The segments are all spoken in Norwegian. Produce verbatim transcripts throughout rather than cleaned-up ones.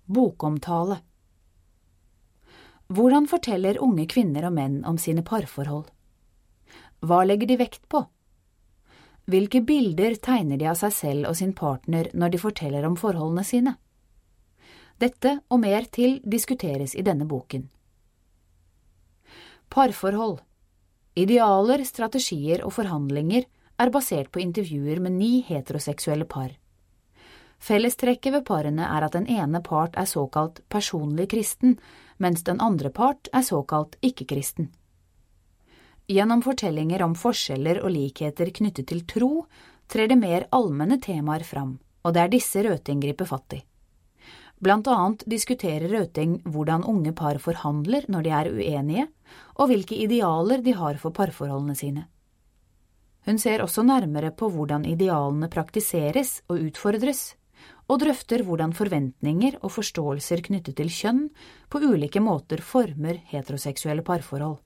Bokomtale. Hvordan forteller unge kvinner og menn om sine parforhold? Hva legger de vekt på? Hvilke bilder tegner de av seg selv og sin partner når de forteller om forholdene sine? Dette og mer til diskuteres i denne boken. Parforhold. Idealer, strategier og forhandlinger er basert på intervjuer med ni heteroseksuelle par. Fellestrekket ved parene er at den ene part er såkalt personlig kristen, mens den andre part er såkalt ikke-kristen. Gjennom fortellinger om forskjeller og likheter knyttet til tro, trer det mer allmenne temaer fram, og det er disse Røtting griper fatt i. Blant annet diskuterer Røtting hvordan unge par forhandler når de er uenige, og hvilke idealer de har for parforholdene sine. Hun ser også nærmere på hvordan idealene praktiseres og utfordres, og drøfter hvordan forventninger og forståelser knyttet til kjønn på ulike måter former heteroseksuelle parforhold.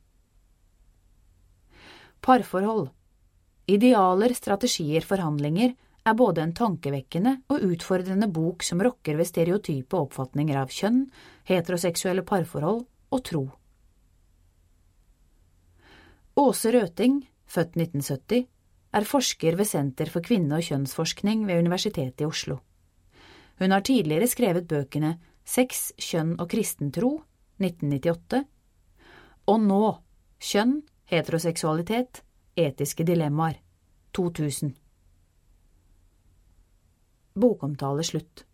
Parforhold. Idealer, strategier, forhandlinger er både en tankevekkende og utfordrende bok som rokker ved stereotype oppfatninger av kjønn, heteroseksuelle parforhold og tro. Åse Røtting, født nitten sytti, er forsker ved Senter for kvinne- og kjønnsforskning ved Universitetet i Oslo. Hun har tidligere skrevet bøkene Sex, kjønn og kristen tro, nitten nittiåtte, og Nå, kjønn, heteroseksualitet, etiske dilemmaer, to tusen. Bokomtale slutt.